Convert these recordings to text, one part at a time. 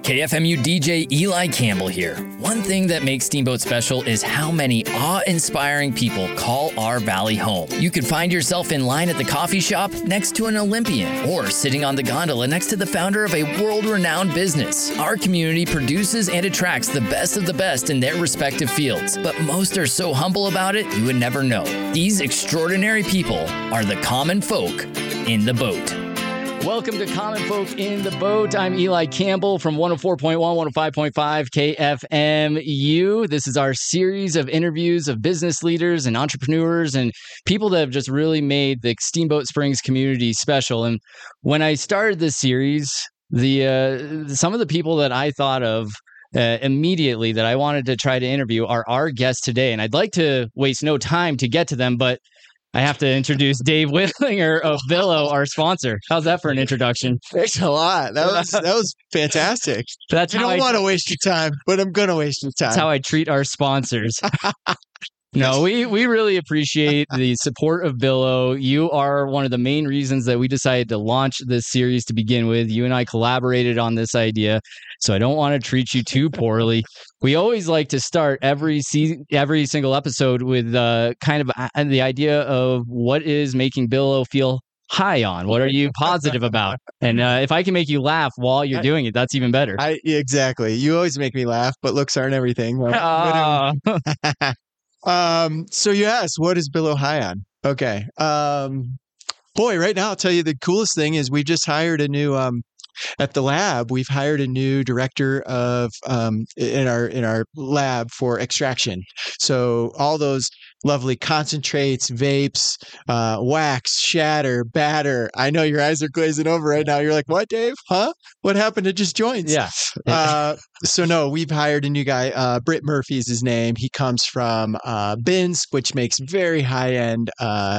KFMU DJ Eli Campbell here. One thing that makes Steamboat special is how many awe-inspiring people call our valley home. You could find yourself in line at the coffee shop next to an Olympian or sitting on the gondola next to the founder of a world-renowned business. Our community produces and attracts the best of the best in their respective fields, but most are so humble about it you would never know. These extraordinary people are the common folk in the boat. Welcome to Common Folk in the Boat. I'm Eli Campbell from 104.1, 105.5 KFMU. This is our series of interviews of business leaders and entrepreneurs and people that have just really made the Steamboat Springs community special. And when I started this series, some of the people that I thought of immediately that I wanted to try to interview are our guests today. And I'd like to waste no time to get to them, but I have to introduce Dave Whitlinger of Billo, our sponsor. How's that for an introduction? Thanks a lot. That was fantastic. I don't want to waste your time, but I'm going to waste your time. That's how I treat our sponsors. No, we really appreciate the support of Billo. You are one of the main reasons that we decided to launch this series to begin with. You and I collaborated on this idea, so I don't want to treat you too poorly. We always like to start every single episode with kind of the idea of what is making Billo feel high on. What are you positive about? And if I can make you laugh while you're doing it, that's even better. Exactly. You always make me laugh, but looks aren't everything. So you asked, what is Billo high on? Okay. Boy, right now I'll tell you the coolest thing is we just hired a new at the lab. We've hired a new director of in our lab for extraction. So all those lovely concentrates, vapes, wax, shatter, batter. I know your eyes are glazing over right now. You're like, what, Dave? Huh? What happened to just joints? Yeah. So no, we've hired a new guy. Britt Murphy is his name. He comes from Binz, which makes very high end,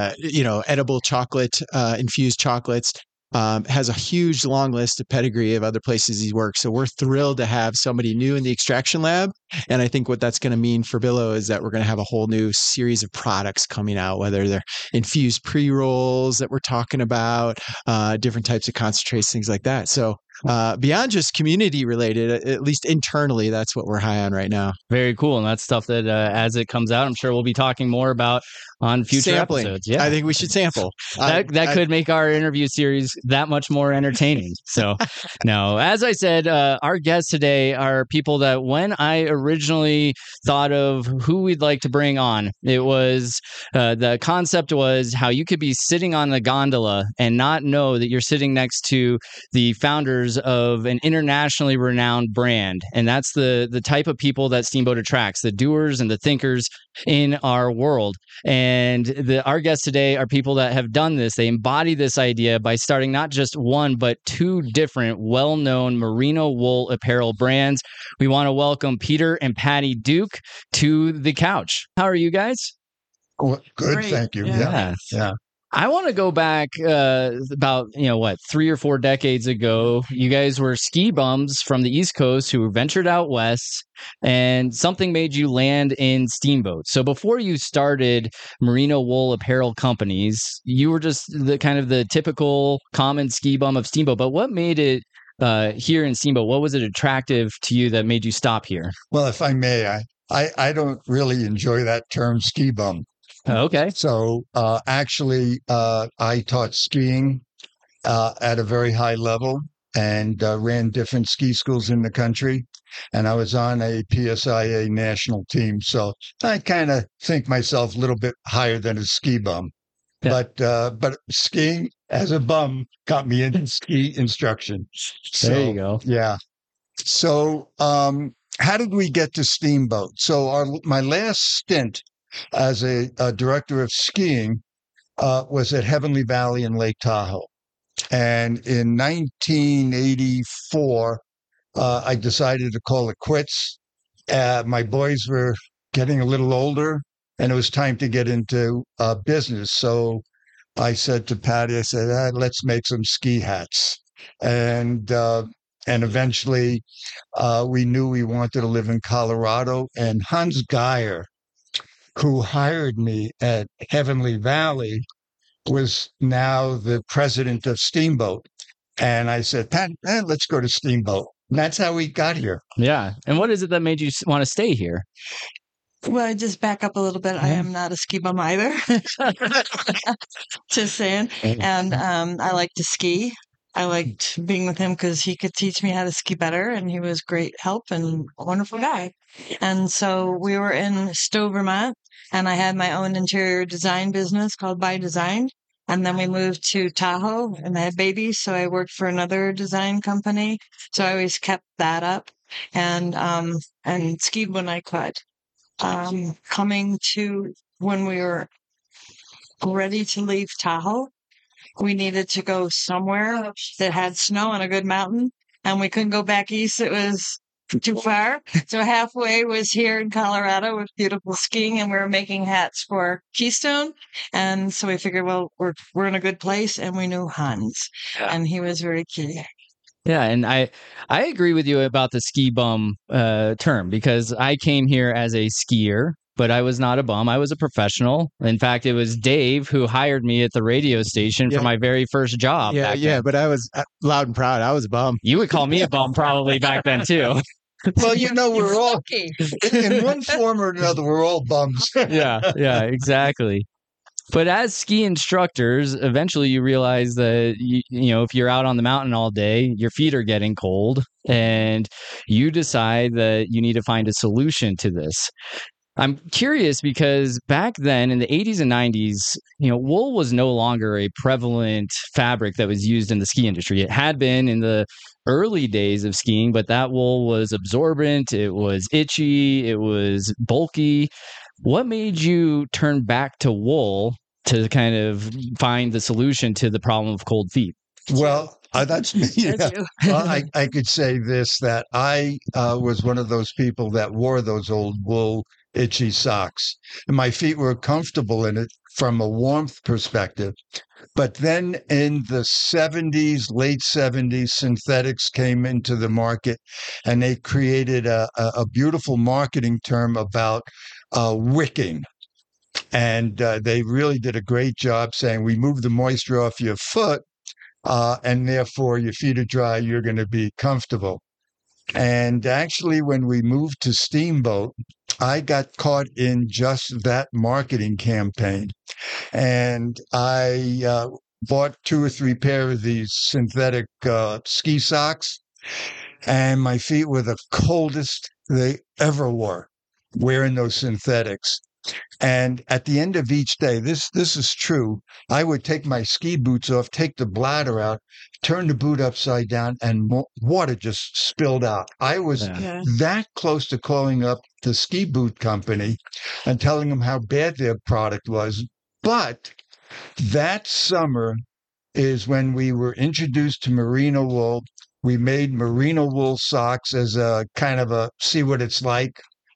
edible chocolate, infused chocolates. Has a huge long list of pedigree of other places he's worked. So we're thrilled to have somebody new in the extraction lab. And I think what that's going to mean for Billo is that we're going to have a whole new series of products coming out, whether they're infused pre-rolls that we're talking about, different types of concentrates, things like that. So beyond just community related, at least internally, that's what we're high on right now. Very cool. And that's stuff that as it comes out, I'm sure we'll be talking more about on future Sampling. episodes. Yeah, I think we should sample. That could make our interview series that much more entertaining. So, no, as I said, our guests today are people that when I originally thought of who we'd like to bring on, it was the concept was how you could be sitting on the gondola and not know that you're sitting next to the founders of an internationally renowned brand. And that's the type of people that Steamboat attracts, the doers and the thinkers in our world. And our guests today are people that have done this. They embody this idea by starting not just one, but two different well-known merino wool apparel brands. We want to welcome Peter and Patty Duke to the couch. How are you guys? Good, Great. thank you. Yeah. Yeah. I want to go back about, 3 or 4 decades ago. You guys were ski bums from the East Coast who ventured out west, and something made you land in Steamboat. So before you started merino wool apparel companies, you were just the typical common ski bum of Steamboat. But what made it here in Steamboat? What was it attractive to you that made you stop here? Well, if I may, I don't really enjoy that term ski bum. Okay. So actually, I taught skiing at a very high level and ran different ski schools in the country. And I was on a PSIA national team. So I kind of think myself a little bit higher than a ski bum. Yeah. But skiing as a bum got me into ski instruction. There you go. Yeah. So how did we get to Steamboat? So my last stint as a director of skiing was at Heavenly Valley in Lake Tahoe. And in 1984, I decided to call it quits. My boys were getting a little older, and it was time to get into business. So I said to Patty, let's make some ski hats. And eventually we knew we wanted to live in Colorado. And Hans Geyer, who hired me at Heavenly Valley, was now the president of Steamboat. And I said, Pat, let's go to Steamboat. And that's how we got here. Yeah. And what is it that made you want to stay here? Well, I just back up a little bit. I am not a ski bum either. Just saying. And I like to ski. I liked being with him because he could teach me how to ski better, and he was great help and a wonderful guy. And so we were in Stowe, Vermont, and I had my own interior design business called By Design. And then we moved to Tahoe, and I had babies, so I worked for another design company. So I always kept that up, and skied when I could. Coming to when we were ready to leave Tahoe, we needed to go somewhere that had snow and a good mountain, and we couldn't go back east. It was too far. So halfway was here in Colorado with beautiful skiing, and we were making hats for Keystone. And so we figured, well, we're in a good place, and we knew Hans, and he was very key. Yeah, and I agree with you about the ski bum term, because I came here as a skier, but I was not a bum. I was a professional. In fact, it was Dave who hired me at the radio station for my very first job. Yeah, but I was loud and proud. I was a bum. You would call me a bum probably back then too. Well, we're all in one form or another. We're all bums. Yeah, exactly. But as ski instructors, eventually you realize that, if you're out on the mountain all day, your feet are getting cold, and you decide that you need to find a solution to this. I'm curious because back then in the 80s and 90s, wool was no longer a prevalent fabric that was used in the ski industry. It had been in the early days of skiing, but that wool was absorbent, it was itchy, it was bulky. What made you turn back to wool to kind of find the solution to the problem of cold feet? Well, that's me. Yeah. Well, I could say this, that I was one of those people that wore those old wool itchy socks, and my feet were comfortable in it from a warmth perspective. But then in the 70s, late 70s, synthetics came into the market, and they created a beautiful marketing term about wicking. And they really did a great job saying, we move the moisture off your foot, and therefore your feet are dry, you're going to be comfortable. And actually, when we moved to Steamboat, I got caught in just that marketing campaign. And I bought 2 or 3 pair of these synthetic ski socks, and my feet were the coldest they ever were wearing those synthetics. And at the end of each day, this is true, I would take my ski boots off, take the bladder out, turn the boot upside down, and water just spilled out. I was that close to calling up the ski boot company and telling them how bad their product was. But that summer is when we were introduced to merino wool. We made merino wool socks as a kind of a see what it's like.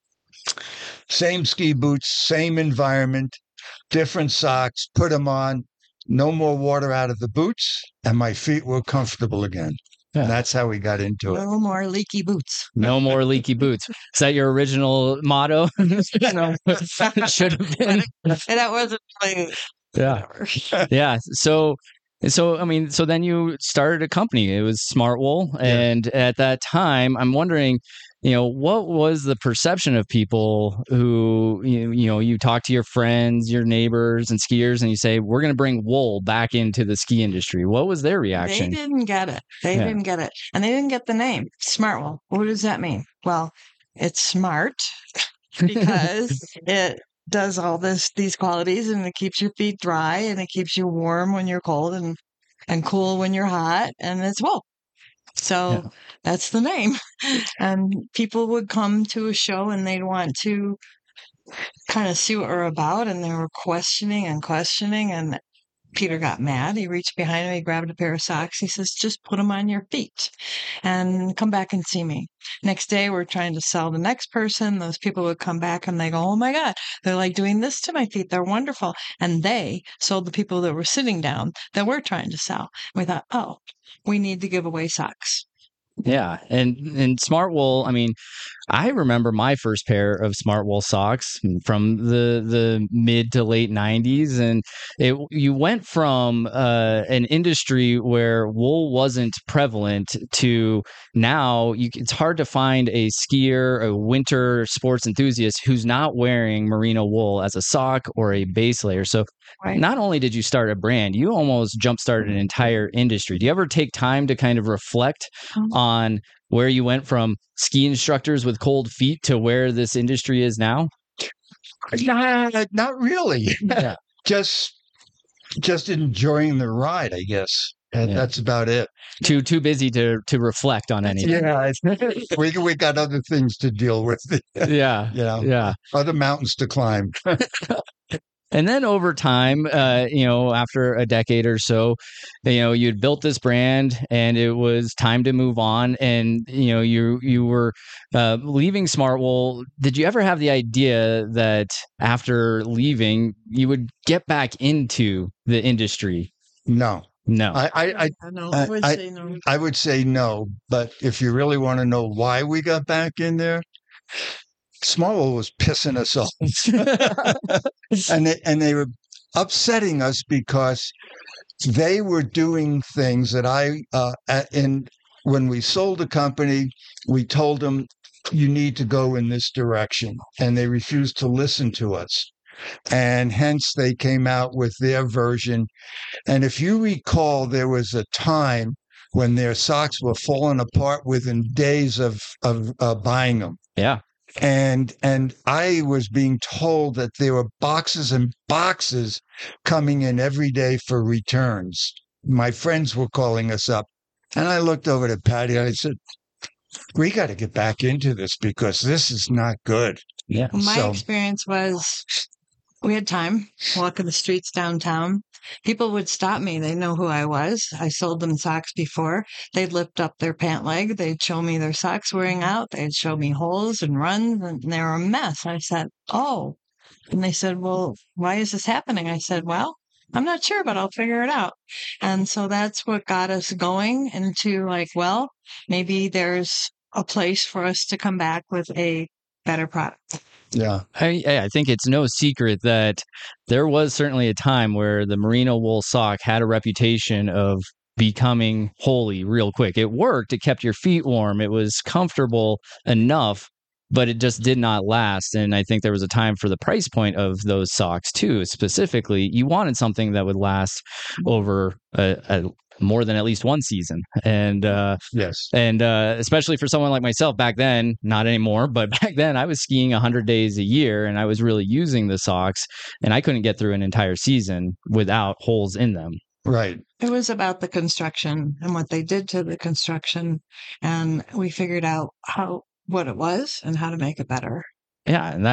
Same ski boots, same environment, different socks, put them on, no more water out of the boots, and my feet were comfortable again. Yeah. That's how we got into it. No more leaky boots. No more leaky boots. Is that your original motto? Should have been. That wasn't my... Yeah. Yeah. So then you started a company. It was Smart Wool. And at that time, I'm wondering, what was the perception of people who, you talk to your friends, your neighbors and skiers, and you say, we're going to bring wool back into the ski industry. What was their reaction? They didn't get it. They didn't get it. And they didn't get the name Smart Wool. What does that mean? Well, it's smart because it does all these qualities, and it keeps your feet dry, and it keeps you warm when you're cold and cool when you're hot, and it's wool. So that's the name. And people would come to a show and they'd want to kind of see what we're about, and they were questioning, and Peter got mad. He reached behind him, he grabbed a pair of socks. He says, just put them on your feet and come back and see me. Next day, we're trying to sell the next person. Those people would come back and they go, oh my God, they're like doing this to my feet. They're wonderful. And they sold the people that were sitting down that we're trying to sell. We thought, oh, we need to give away socks. Yeah, and Smart Wool. I mean, I remember my first pair of Smart Wool socks from the mid to late '90s, and you went from an industry where wool wasn't prevalent to now it's hard to find a skier, a winter sports enthusiast who's not wearing merino wool as a sock or a base layer. So Right. not only did you start a brand, you almost jump-started an entire industry. Do you ever take time to kind of reflect on where you went from ski instructors with cold feet to where this industry is now? Not really. Yeah. just enjoying the ride, I guess. And Yeah. that's about it. Too busy to reflect on anything. Yeah, we got other things to deal with. Yeah. Yeah. Other mountains to climb. And then over time, after a decade or so, you'd built this brand and it was time to move on. And, you were leaving Smartwool. Did you ever have the idea that after leaving, you would get back into the industry? No. No. I would say no. I would say no. But if you really want to know why we got back in there, Smallwool was pissing us off. and they were upsetting us because they were doing things that when we sold the company, we told them you need to go in this direction, and they refused to listen to us. And hence they came out with their version. And if you recall, there was a time when their socks were falling apart within days of buying them. Yeah. And I was being told that there were boxes and boxes coming in every day for returns. My friends were calling us up. And I looked over to Patty and I said, we got to get back into this because this is not good. Yeah. My experience was we had time walking the streets downtown. People would stop me. They know who I was. I sold them socks before. They'd lift up their pant leg. They'd show me their socks wearing out. They'd show me holes and runs, and they were a mess. I said, oh. And they said, well, why is this happening? I said, well, I'm not sure, but I'll figure it out. And so that's what got us going into maybe there's a place for us to come back with a better product. Yeah. I think it's no secret that there was certainly a time where the merino wool sock had a reputation of becoming holy real quick. It worked. It kept your feet warm. It was comfortable enough, but it just did not last. And I think there was a time for the price point of those socks too. Specifically, you wanted something that would last over a more than at least one season. And yes. And especially for someone like myself back then, not anymore, but back then I was skiing 100 days a year and I was really using the socks and I couldn't get through an entire season without holes in them. Right. It was about the construction and what they did to the construction. And we figured out what it was and how to make it better. Yeah, and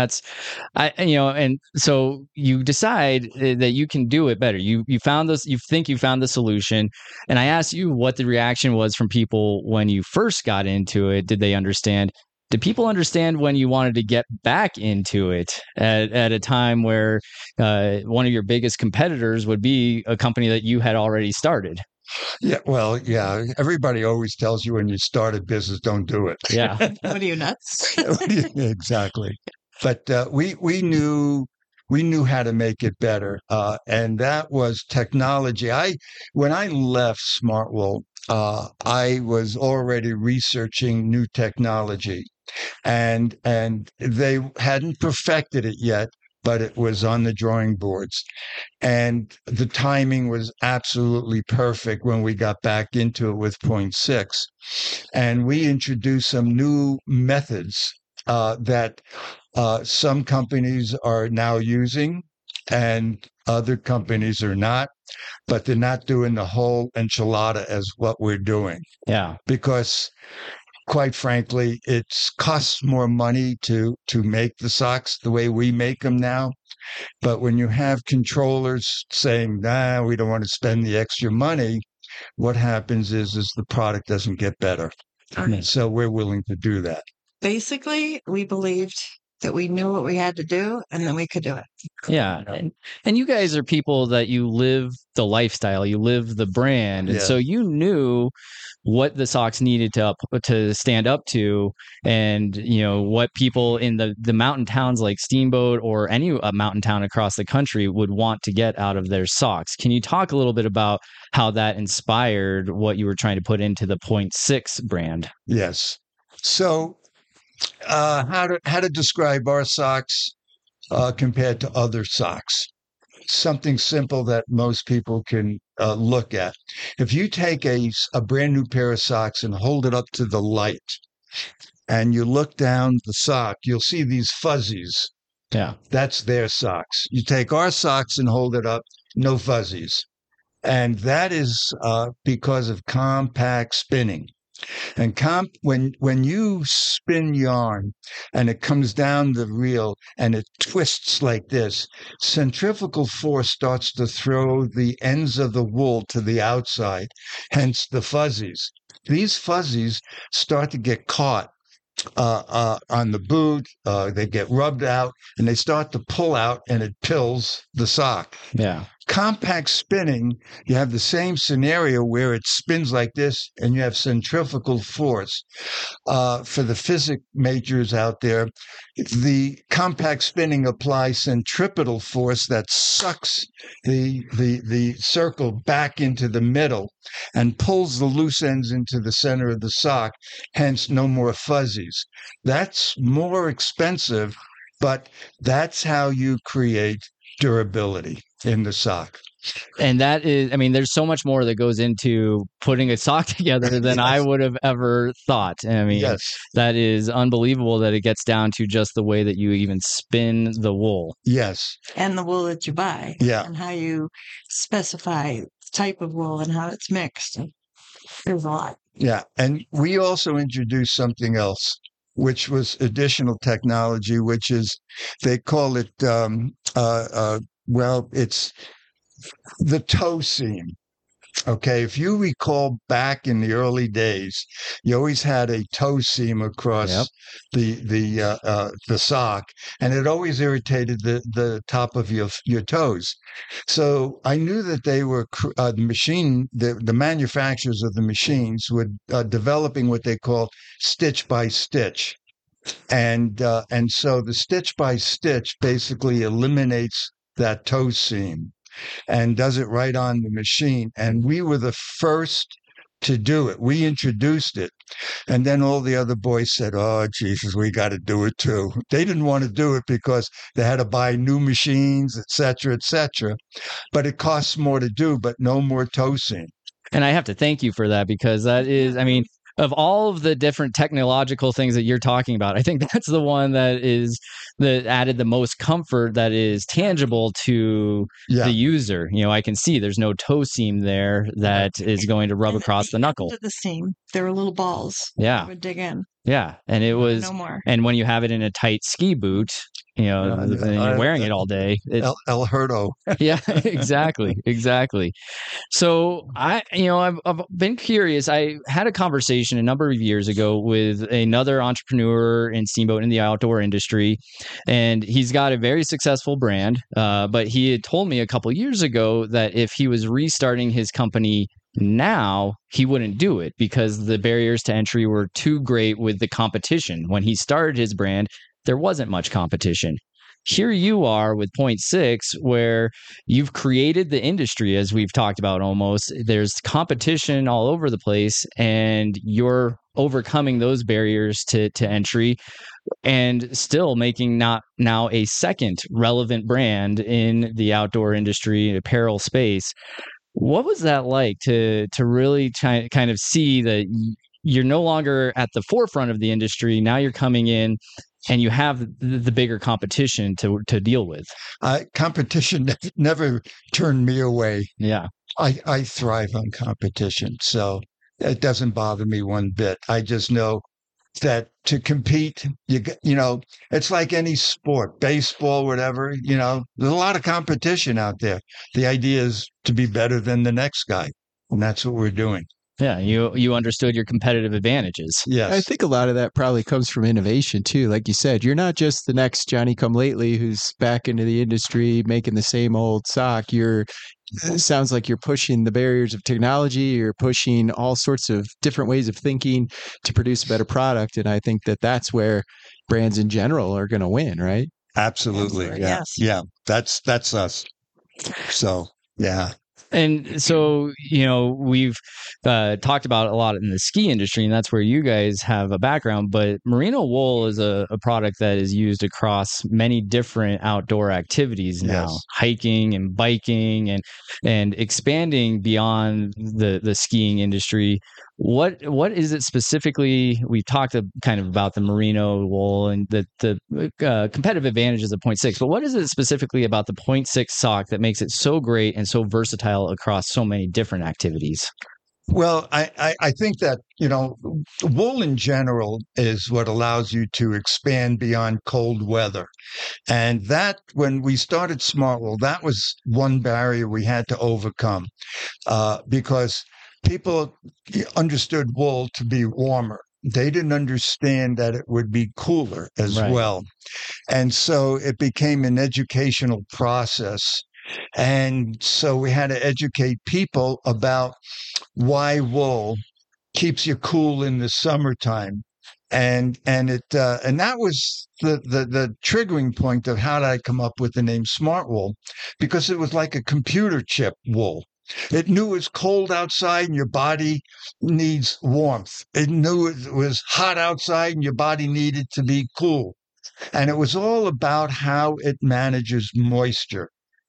and so you decide that you can do it better. You found this. You think you found the solution, and I asked you what the reaction was from people when you first got into it. Did they understand? Did people understand when you wanted to get back into it at a time where one of your biggest competitors would be a company that you had already started? Yeah, well, yeah. Everybody always tells you when you start a business, don't do it. Yeah. What are you, nuts? Exactly. But we knew how to make it better, and that was technology. When I left Smartwool, I was already researching new technology, and they hadn't perfected it yet. But it was on the drawing boards. And the timing was absolutely perfect when we got back into it with 0.6. And we introduced some new methods that some companies are now using and other companies are not. But they're not doing the whole enchilada as what we're doing. Yeah. Because quite frankly, it costs more money to make the socks the way we make them now. But when you have controllers saying, nah, we don't want to spend the extra money, what happens is the product doesn't get better. So we're willing to do that. Basically, we believed that we knew what we had to do, and then we could do it. Yeah. And you guys are people that you live the lifestyle, you live the brand. And Yeah. so you knew what the Sox needed to stand up to, and what people in the mountain towns like Steamboat or any mountain town across the country would want to get out of their socks. Can you talk a little bit about how that inspired what you were trying to put into the .6 brand? Yes. So, how to describe our socks compared to other socks? Something simple that most people can look at. If you take a brand new pair of socks and hold it up to the light, and you look down the sock, you'll see these fuzzies. Yeah. That's their socks. You take our socks and hold it up, no fuzzies. And that is because of compact spinning. And when you spin yarn and it comes down the reel and it twists like this, centrifugal force starts to throw the ends of the wool to the outside, hence the fuzzies. These fuzzies start to get caught on the boot, they get rubbed out, and they start to pull out, and it pills the sock. Yeah. Compact spinning, you have the same scenario where it spins like this, and you have centrifugal force. For the physics majors out there, the compact spinning applies centripetal force that sucks the circle back into the middle and pulls the loose ends into the center of the sock, hence no more fuzzies. That's more expensive, but that's how you create durability in the sock. And that is, I mean, there's so much more that goes into putting a sock together than I would have ever thought. I mean, that is unbelievable that it gets down to just the way that you even spin the wool. Yes. And the wool that you buy. Yeah. And how you specify the type of wool and how it's mixed. There's a lot. Yeah. And we also introduced something else, which was additional technology, which is, they call it, it's the toe seam. Okay, if you recall back in the early days, you always had a toe seam across the sock, and it always irritated the top of your toes. So I knew that they were the manufacturers of the machines were developing what they call stitch by stitch. And so the stitch by stitch basically eliminates that toe seam and does it right on the machine. And we were the first to do it. We introduced it. And then all the other boys said, oh, Jesus, we got to do it too. They didn't want to do it because they had to buy new machines, et cetera, et cetera. But it costs more to do, but no more toe seam. And I have to thank you for that, because that is, I mean, of all of the different technological things that you're talking about, I think that's the one that added the most comfort, that is tangible to the user. I can see there's no toe seam there that is going to rub across the knuckle. The seam. There were little balls. Yeah. That would dig in. Yeah. And it was, no more. And when you have it in a tight ski boot, and you're wearing it all day. El Hurto. Yeah, exactly. So I've been curious. I had a conversation a number of years ago with another entrepreneur in Steamboat in the outdoor industry, and he's got a very successful brand. But he had told me a couple years ago that if he was restarting his company now, he wouldn't do it because the barriers to entry were too great with the competition. When he started his brand, there wasn't much competition. Here you are with .6, where you've created the industry, as we've talked about almost. There's competition all over the place, and you're overcoming those barriers to entry and still making now a second relevant brand in the outdoor industry, apparel space. What was that like to really kind of see that you're no longer at the forefront of the industry? Now you're coming in and you have the bigger competition to deal with. Competition never turned me away. Yeah. I thrive on competition, so it doesn't bother me one bit. I just know that to compete, it's like any sport, baseball, whatever, there's a lot of competition out there. The idea is to be better than the next guy. And that's what we're doing. Yeah, you understood your competitive advantages. Yes. I think a lot of that probably comes from innovation too. Like you said, you're not just the next Johnny come lately who's back into the industry making the same old sock. It sounds like you're pushing the barriers of technology. You're pushing all sorts of different ways of thinking to produce a better product. And I think that that's where brands in general are going to win, right? Absolutely. Yeah. Yes. Yeah. That's us. So, yeah. And so, we've talked about a lot in the ski industry, and that's where you guys have a background. But merino wool is a product that is used across many different outdoor activities now, Yes. hiking and biking, and expanding beyond the skiing industry. What is it specifically? We talked kind of about the merino wool and the competitive advantages of 0.6, but what is it specifically about the 0.6 sock that makes it so great and so versatile across so many different activities? Well, I think that, wool in general is what allows you to expand beyond cold weather. And that, when we started Smartwool, that was one barrier we had to overcome because people understood wool to be warmer. They didn't understand that it would be cooler as Right. well. And so it became an educational process. And so we had to educate people about why wool keeps you cool in the summertime. And that was the triggering point of how did I come up with the name Smartwool, because it was like a computer chip wool. It knew it's cold outside and your body needs warmth. It knew it was hot outside and your body needed to be cool. And it was all about how it manages moisture.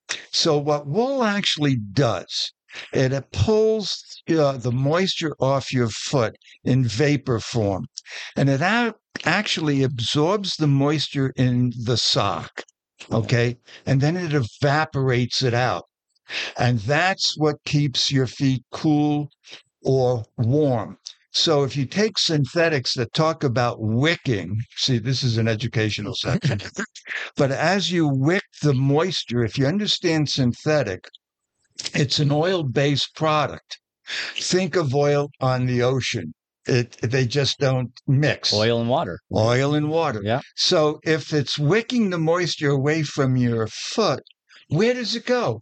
So what wool actually does, it pulls the moisture off your foot in vapor form, and it actually absorbs the moisture in the sock, okay? And then it evaporates it out. And that's what keeps your feet cool or warm. So if you take synthetics that talk about wicking, see, this is an educational section, but as you wick the moisture, if you understand synthetic, it's an oil-based product. Think of oil on the ocean. They just don't mix. Oil and water. Oil and water. Yeah. So if it's wicking the moisture away from your foot, where does it go?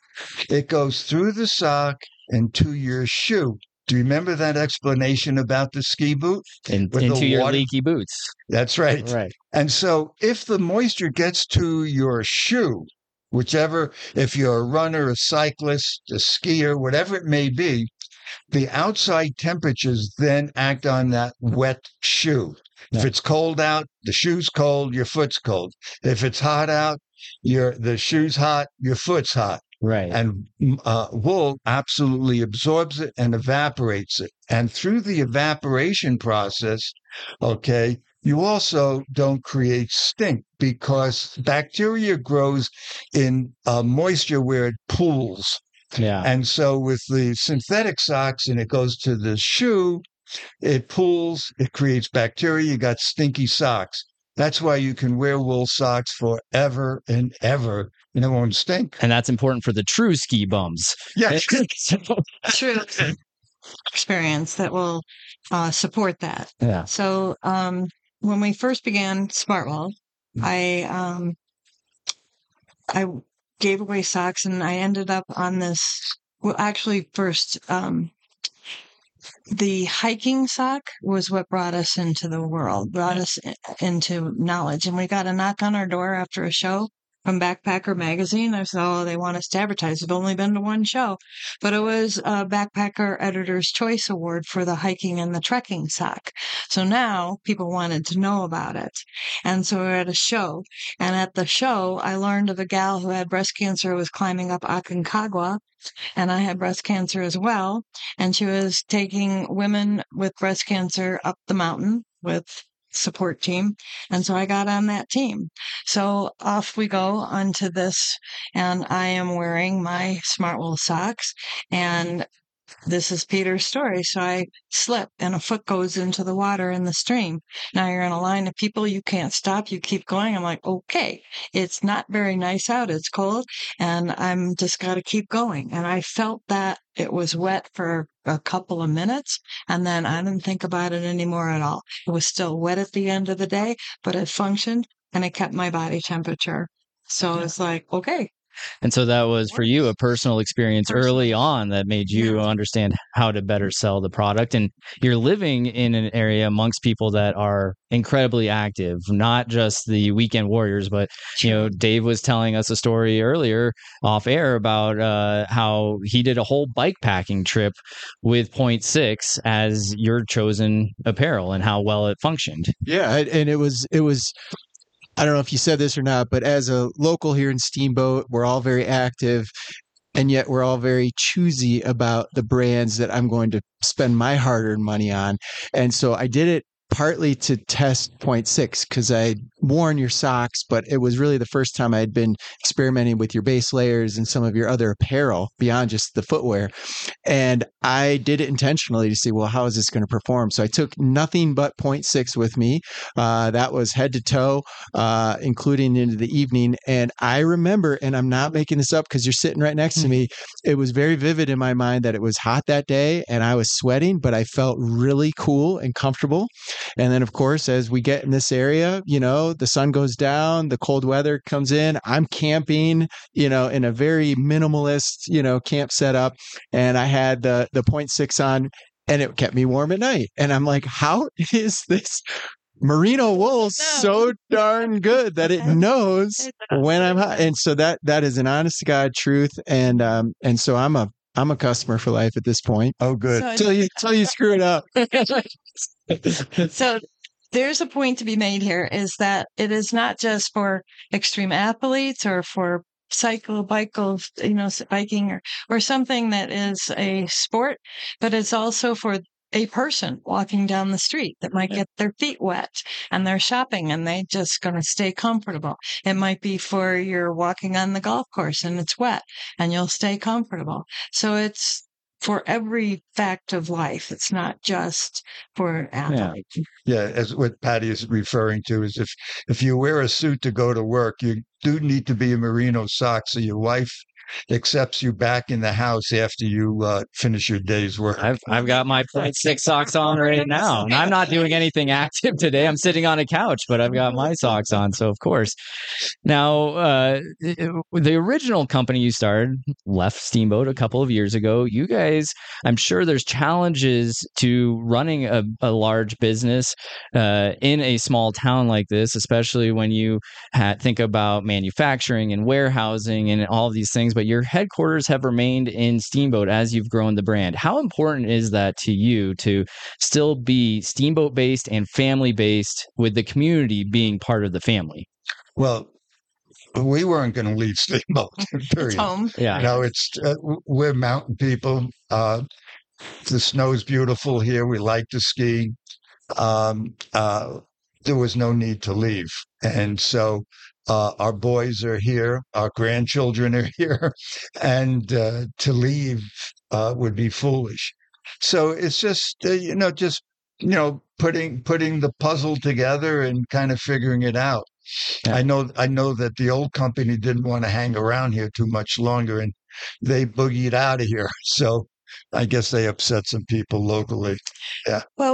It goes through the sock and to your shoe. Do you remember that explanation about the ski boot? Into your leaky boots. That's right. Right. And so if the moisture gets to your shoe, whichever, if you're a runner, a cyclist, a skier, whatever it may be, the outside temperatures then act on that wet shoe. Yeah. If it's cold out, the shoe's cold, your foot's cold. If it's hot out, the shoe's hot, your foot's hot. Right. And wool absolutely absorbs it and evaporates it. And through the evaporation process, okay, you also don't create stink because bacteria grows in moisture where it pools. Yeah. And so with the synthetic socks and it goes to the shoe, it pools, it creates bacteria, you got stinky socks. That's why you can wear wool socks forever and ever, and it won't stink. And that's important for the true ski bums. Yeah. True experience that will support that. Yeah. So when we first began Smartwool, I gave away socks, and I ended up on this. Well, actually, first the hiking sock was what brought us into the world, brought us into knowledge. And we got a knock on our door after a show from Backpacker Magazine. I said, oh, they want us to advertise. I've only been to one show, but it was a Backpacker Editor's Choice Award for the hiking and the trekking sock. So now people wanted to know about it. And so we were at a show. And at the show, I learned of a gal who had breast cancer, was climbing up Aconcagua. And I had breast cancer as well. And she was taking women with breast cancer up the mountain with support team. And so I got on that team. So off we go onto this. And I am wearing my Smartwool socks. And this is Peter's story. So I slip and a foot goes into the water in the stream. Now you're in a line of people. You can't stop. You keep going. I'm like, okay, it's not very nice out. It's cold and I'm just got to keep going. And I felt that it was wet for a couple of minutes. And then I didn't think about it anymore at all. It was still wet at the end of the day, but it functioned and it kept my body temperature. So it's like, okay. And so that was for you a personal experience early on that made you Yeah. understand how to better sell the product. And you're living in an area amongst people that are incredibly active, not just the weekend warriors, but Dave was telling us a story earlier off air about how he did a whole bike packing trip with Point Six as your chosen apparel and how well it functioned. Yeah, and it was I don't know if you said this or not, but as a local here in Steamboat, we're all very active, and yet we're all very choosy about the brands that I'm going to spend my hard-earned money on. And so I did it partly to test Point Six because I'd worn your socks, but it was really the first time I'd been experimenting with your base layers and some of your other apparel beyond just the footwear. And I did it intentionally to see, well, how is this going to perform? So I took nothing but Point Six with me. That was head to toe, including into the evening. And I remember, and I'm not making this up because you're sitting right next to me, it was very vivid in my mind that it was hot that day and I was sweating, but I felt really cool and comfortable. And then, of course, as we get in this area, the sun goes down, the cold weather comes in. I'm camping, in a very minimalist, camp setup. And I had the Point Six on and it kept me warm at night. And I'm like, how is this merino wool so darn good that it knows when I'm hot? And so that is an honest to God truth. And so I'm a customer for life at this point. Oh, good. So Till you screw it up. So there's a point to be made here is that it is not just for extreme athletes or for biking or something that is a sport, but it's also for a person walking down the street that might get their feet wet and they're shopping and they just going to stay comfortable. It might be for you're walking on the golf course and it's wet and you'll stay comfortable. So it's for every fact of life. It's not just for athletes. Yeah, as what Patty is referring to is if you wear a suit to go to work, you do need to be a merino sock so your wife accepts you back in the house after you finish your day's work. I've got my Point Six socks on right now, and I'm not doing anything active today. I'm sitting on a couch, but I've got my socks on, so of course. Now, the original company you started left Steamboat a couple of years ago. You guys, I'm sure there's challenges to running a large business in a small town like this, especially when you think about manufacturing and warehousing and all of these things. But your headquarters have remained in Steamboat as you've grown the brand. How important is that to you to still be Steamboat based and family based with the community being part of the family? Well, we weren't going to leave Steamboat. It's home. Yeah. We're mountain people. The snow's beautiful here. We like to ski. There was no need to leave. And so our boys are here. Our grandchildren are here. And to leave would be foolish. So it's just, putting the puzzle together and kind of figuring it out. Yeah. I know that the old company didn't want to hang around here too much longer, and they boogied out of here. So I guess they upset some people locally. Yeah. Well,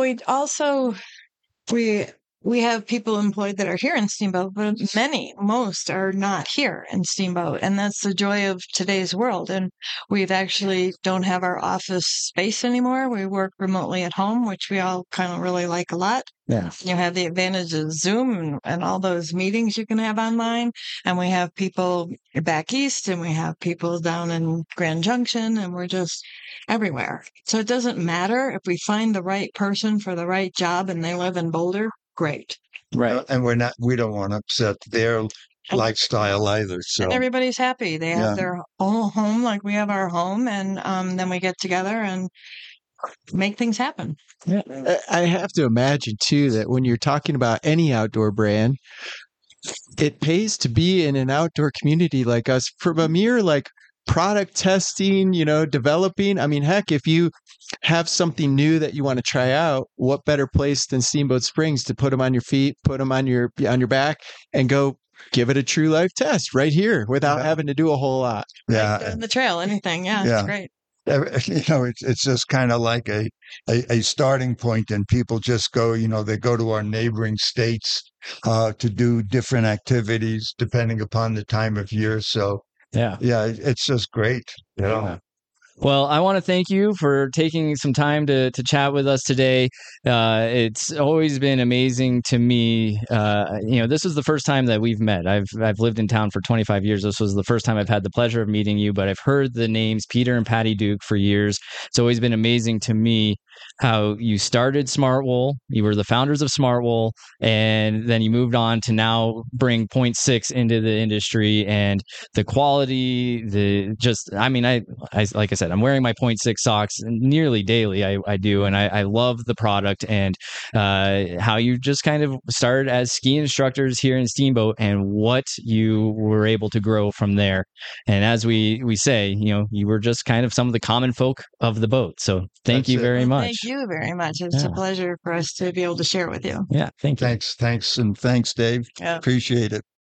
we have people employed that are here in Steamboat, but most are not here in Steamboat. And that's the joy of today's world. And we've actually don't have our office space anymore. We work remotely at home, which we all kind of really like a lot. Yeah. You have the advantage of Zoom and all those meetings you can have online. And we have people back east and we have people down in Grand Junction and we're just everywhere. So it doesn't matter if we find the right person for the right job and they live in Boulder. Great. Right. And we don't want to upset their lifestyle either. So and everybody's happy. They have their own home like we have our home. And then we get together and make things happen. Yeah. I have to imagine too that when you're talking about any outdoor brand, it pays to be in an outdoor community like us. From a mere product testing, developing. I mean, heck, if you have something new that you want to try out, what better place than Steamboat Springs to put them on your feet, put them on your back, and go give it a true life test right here without having to do a whole lot. Yeah. Doing the trail, anything. Yeah, Yeah. it's great. It's just kind of like a starting point, and people just go, they go to our neighboring states to do different activities depending upon the time of year. So Yeah. it's just great. Well, I want to thank you for taking some time to chat with us today. It's always been amazing to me. This is the first time that we've met. I've lived in town for 25 years. This was the first time I've had the pleasure of meeting you, but I've heard the names Peter and Patty Duke for years. It's always been amazing to me how you started Smartwool. You were the founders of Smartwool, and then you moved on to now bring Point 6 into the industry, and the quality, I like I said, I'm wearing my Point 6 socks nearly daily. I do. And I love the product, and how you just kind of started as ski instructors here in Steamboat and what you were able to grow from there. And as we say, you were just kind of some of the common folk of the boat. So thank you very much. Thank you very much. It's a pleasure for us to be able to share it with you. Yeah. Thank you. Thanks. And thanks, Dave. Yeah. Appreciate it.